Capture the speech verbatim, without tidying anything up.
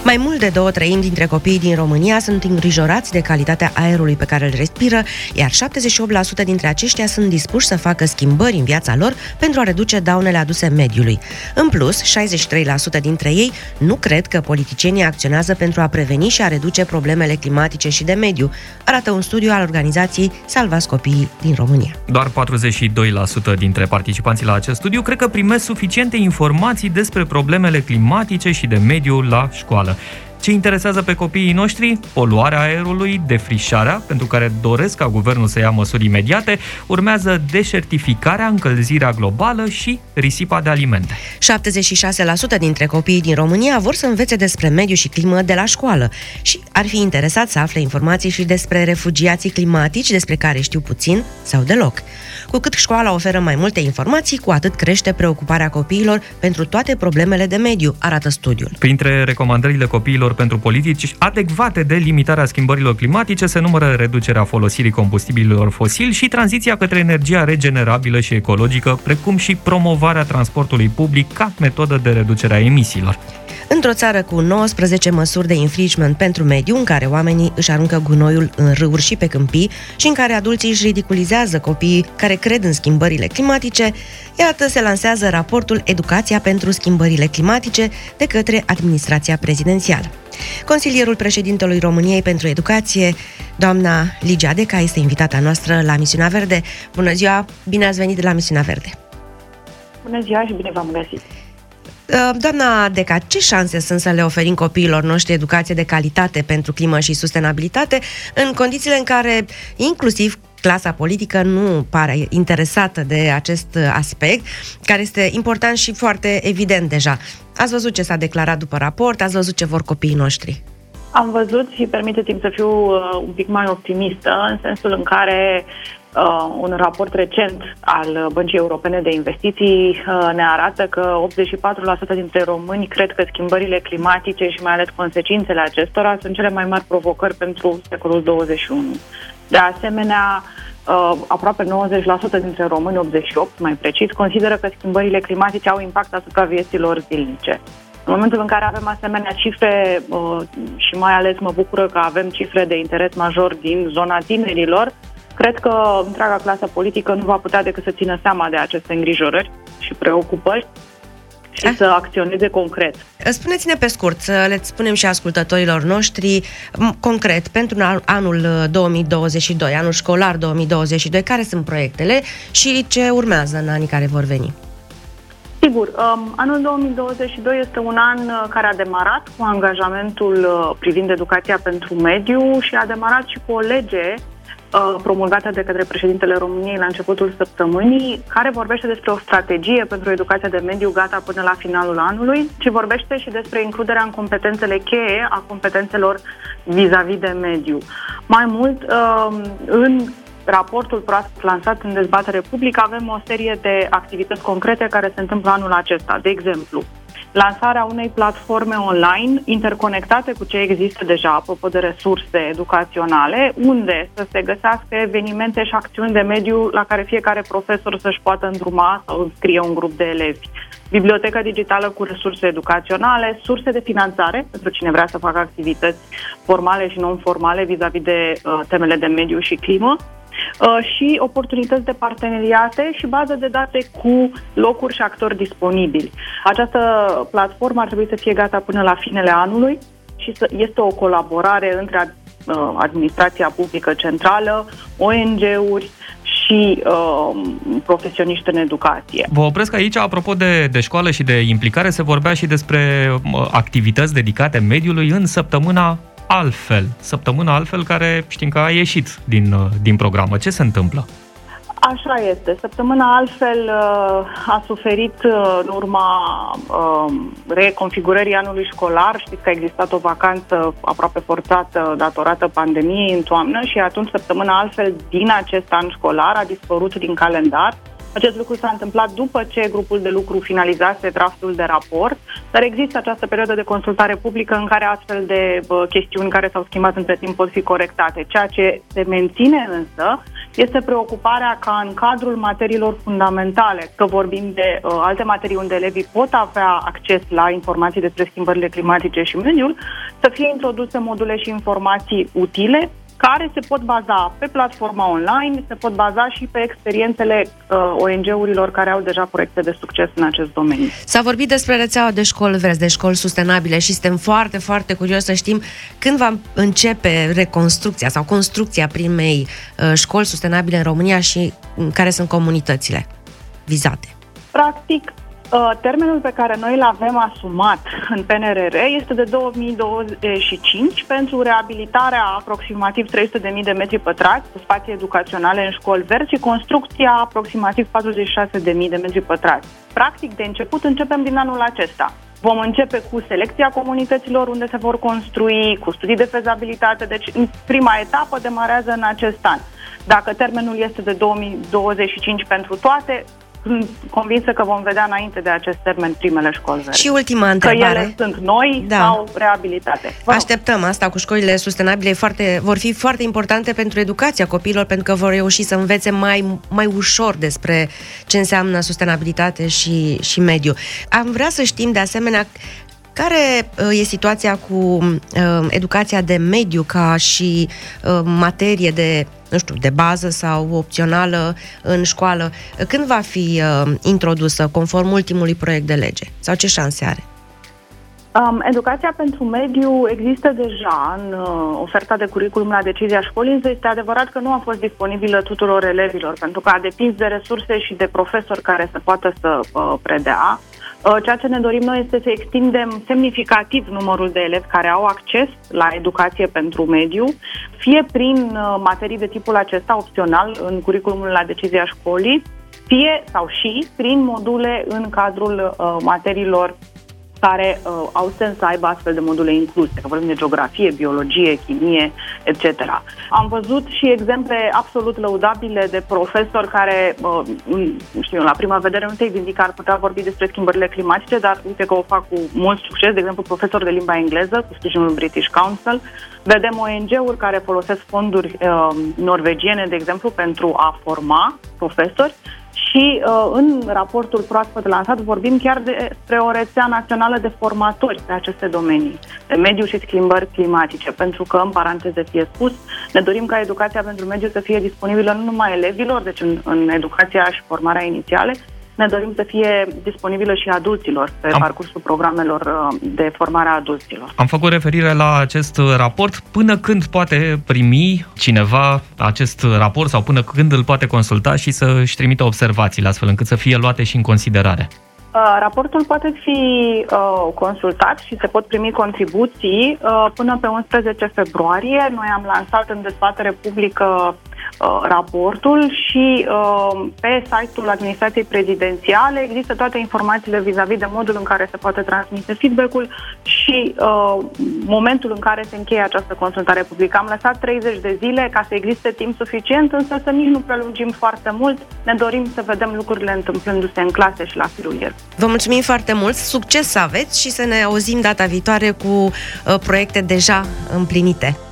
Mai mult de două treimi dintre copiii din România sunt îngrijorați de calitatea aerului pe care îl respiră, iar șaptezeci și opt la sută dintre aceștia sunt dispuși să facă schimbări în viața lor pentru a reduce daunele aduse mediului. În plus, șaizeci și trei la sută dintre ei nu cred că politicienii acționează pentru a preveni și a reduce problemele climatice și de mediu, arată un studiu al organizației Salvați Copiii din România. Doar patruzeci și doi la sută dintre participanții la acest studiu cred că primesc suficiente informații despre problemele climatice și de mediu la școală. Ce interesează pe copiii noștri? Poluarea aerului, defrișarea, pentru care doresc ca guvernul să ia măsuri imediate, urmează deșertificarea, încălzirea globală și risipa de alimente. șaptezeci și șase la sută dintre copiii din România vor să învețe despre mediu și climă de la școală și ar fi interesați să afle informații și despre refugiații climatici, despre care știu puțin sau deloc. Cu cât școala oferă mai multe informații, cu atât crește preocuparea copiilor pentru toate problemele de mediu, arată studiul. Printre recomandările copiilor pentru politici adecvate de limitarea schimbărilor climatice se numără reducerea folosirii combustibililor fosili și tranziția către energia regenerabilă și ecologică, precum și promovarea transportului public ca metodă de reducere a emisiilor. Într-o țară cu nouăsprezece măsuri de infringement pentru mediu, în care oamenii își aruncă gunoiul în râuri și pe câmpii și în care adulții își ridiculizează copiii care cred în schimbările climatice, iată se lansează raportul Educația pentru schimbările climatice de către administrația prezidențială. Consilierul președintelui României pentru Educație, doamna Ligia Deca, este invitata noastră la Misiunea Verde. Bună ziua, bine ați venit la Misiunea Verde! Bună ziua și bine v-am găsit! Doamna Deca, ce șanse sunt să le oferim copiilor noștri educație de calitate pentru climă și sustenabilitate în condițiile în care inclusiv clasa politică nu pare interesată de acest aspect, care este important și foarte evident deja? Ați văzut ce s-a declarat după raport? Ați văzut ce vor copiii noștri? Am văzut și permiteți-mi să fiu uh, un pic mai optimistă, în sensul în care uh, un raport recent al Băncii Europene de Investiții uh, ne arată că optzeci și patru la sută dintre români cred că schimbările climatice și mai ales consecințele acestora sunt cele mai mari provocări pentru secolul douăzeci și unu. De asemenea, uh, aproape nouăzeci la sută dintre români, optzeci și opt la sută mai precis, consideră că schimbările climatice au impact asupra vieților zilnice. În momentul în care avem asemenea cifre uh, și mai ales mă bucură că avem cifre de interes major din zona tinerilor, cred că întreaga clasă politică nu va putea decât să țină seama de aceste îngrijorări și preocupări și ah. să acționeze concret. Spuneți-ne pe scurt, să le spunem și ascultătorilor noștri, concret, pentru anul două mii douăzeci și doi, anul școlar două mii douăzeci și doi, care sunt proiectele și ce urmează în anii care vor veni? Sigur, um, anul două mii douăzeci și doi este un an care a demarat cu angajamentul uh, privind educația pentru mediu și a demarat și cu o lege uh, promulgată de către președintele României la începutul săptămânii, care vorbește despre o strategie pentru educația de mediu gata până la finalul anului și vorbește și despre includerea în competențele cheie a competențelor vis-a-vis de mediu. Mai mult, uh, în raportul proaspăt lansat în dezbatere publică avem o serie de activități concrete care se întâmplă anul acesta. De exemplu, lansarea unei platforme online interconectate cu ce există deja, apropo de resurse educaționale, unde să se găsească evenimente și acțiuni de mediu la care fiecare profesor să-și poată îndruma sau înscrie un grup de elevi. Biblioteca digitală cu resurse educaționale, surse de finanțare pentru cine vrea să facă activități formale și non-formale vis-a-vis de uh, temele de mediu și climă. Uh, și oportunități de parteneriate și bază de date cu locuri și actori disponibili. Această platformă ar trebui să fie gata până la finele anului și să, este o colaborare între uh, administrația publică centrală, O N G-uri și uh, profesioniști în educație. Vă opresc aici, apropo de, de școală și de implicare, se vorbea și despre uh, activități dedicate mediului în săptămâna Altfel, săptămâna Altfel, care știm că a ieșit din, din programă. Ce se întâmplă? Așa este. Săptămâna Altfel a suferit în urma reconfigurării anului școlar. Știți că a existat o vacanță aproape forțată datorată pandemiei în toamnă și atunci Săptămâna Altfel din acest an școlar a dispărut din calendar. Acest lucru s-a întâmplat după ce grupul de lucru finalizase draftul de raport, dar există această perioadă de consultare publică în care astfel de uh, chestiuni care s-au schimbat între timp pot fi corectate. Ceea ce se menține însă este preocuparea ca în cadrul materiilor fundamentale, că vorbim de uh, alte materii unde elevii pot avea acces la informații despre schimbările climatice și mediul, să fie introduse module și informații utile, care se pot baza pe platforma online, se pot baza și pe experiențele uh, O N G-urilor care au deja proiecte de succes în acest domeniu. S-a vorbit despre rețeaua de școli verzi, de școli sustenabile și suntem foarte, foarte curioși să știm când va începe reconstrucția sau construcția primei uh, școli sustenabile în România și care sunt comunitățile vizate. Practic, termenul pe care noi îl avem asumat în P N R R este de două mii douăzeci și cinci pentru reabilitarea aproximativ trei sute de mii de metri pătrați de spații educaționale în școli verzi și construcția aproximativ patruzeci și șase de mii de metri pătrați. Practic, de început, începem din anul acesta. Vom începe cu selecția comunităților unde se vor construi, cu studii de fezabilitate, deci în prima etapă demarează în acest an. Dacă termenul este de două mii douăzeci și cinci pentru toate, sunt convinsă că vom vedea înainte de acest termen primele școli verzi. Și ultima întrebare. Că ele sunt noi da. sau reabilitate. Vă Așteptăm asta cu școlile sustenabile. Foarte, vor fi foarte importante pentru educația copiilor, pentru că vor reuși să învețe mai, mai ușor despre ce înseamnă sustenabilitate și, și mediu. Am vrea să știm de asemenea care e situația cu uh, educația de mediu ca și uh, materie de, nu știu, de bază sau opțională în școală. Când va fi uh, introdusă conform ultimului proiect de lege? Sau ce șanse are? Um, educația pentru mediu există deja în uh, oferta de curriculum la decizia școlii, însă este adevărat că nu a fost disponibilă tuturor elevilor, pentru că a depins de resurse și de profesori care să poată să uh, predea. Ceea ce ne dorim noi este să extindem semnificativ numărul de elevi care au acces la educație pentru mediu, fie prin materii de tipul acesta opțional în curriculumul la decizia școlii, fie sau și prin module în cadrul uh, materiilor care uh, au sens să aibă astfel de module incluse, că vorbim de geografie, biologie, chimie, et cetera. Am văzut și exemple absolut lăudabile de profesori care, uh, nu știu, la prima vedere nu te gândi că ar putea vorbi despre schimbările climatice, dar uite că o fac cu mult succes, de exemplu profesori de limba engleză cu sprijinul British Council. Vedem O N G-uri care folosesc fonduri uh, norvegiene, de exemplu, pentru a forma profesori. Și uh, în raportul proaspăt lansat vorbim chiar despre o rețea națională de formatori pe aceste domenii, de mediu și schimbări climatice, pentru că, în paranteze fie spus, ne dorim ca educația pentru mediu să fie disponibilă nu numai elevilor, deci în, în educația și formarea inițiale, ne dorim să fie disponibilă și adulților pe Am... parcursul programelor de formare a adulților. Am făcut referire la acest raport. Până când poate primi cineva acest raport sau până când îl poate consulta și să-și trimită observațiile astfel încât să fie luate și în considerare? Uh, raportul poate fi uh, consultat și se pot primi contribuții uh, până pe unsprezece februarie. Noi am lansat în dezbatere publică uh, raportul și uh, pe site-ul administrației prezidențiale există toate informațiile vis-a-vis de modul în care se poate transmite feedback-ul și uh, momentul în care se încheie această consultare publică. Am lăsat treizeci de zile ca să existe timp suficient, însă să nici nu prelungim foarte mult. Ne dorim să vedem lucrurile întâmplându-se în clase și la firul ierbii. Vă mulțumim foarte mult, succes să aveți și să ne auzim data viitoare cu uh, proiecte deja împlinite.